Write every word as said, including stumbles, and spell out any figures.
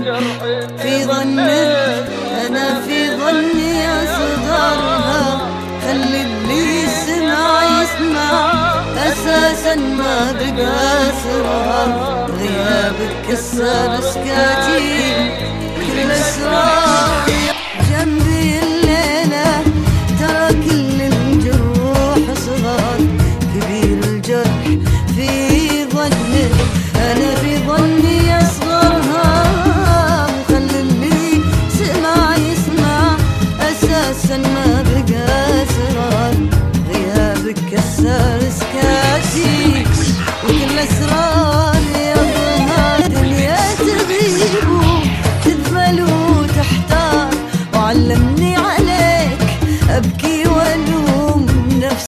في ظني أنا في ظني أصغرها. خلي اللي يسمع يسمع أساسا ما بقى سرها. غيابك كسر سكاكين كل أسرار جنبي الليلة. ترى كل الجروح صغار كبير الجرح في ظني أنا في ظني أصغرها. وخلي اللي سمع يسمع أساسا ما بقى سرار. غيابك كسر سكاكين وكل أسرار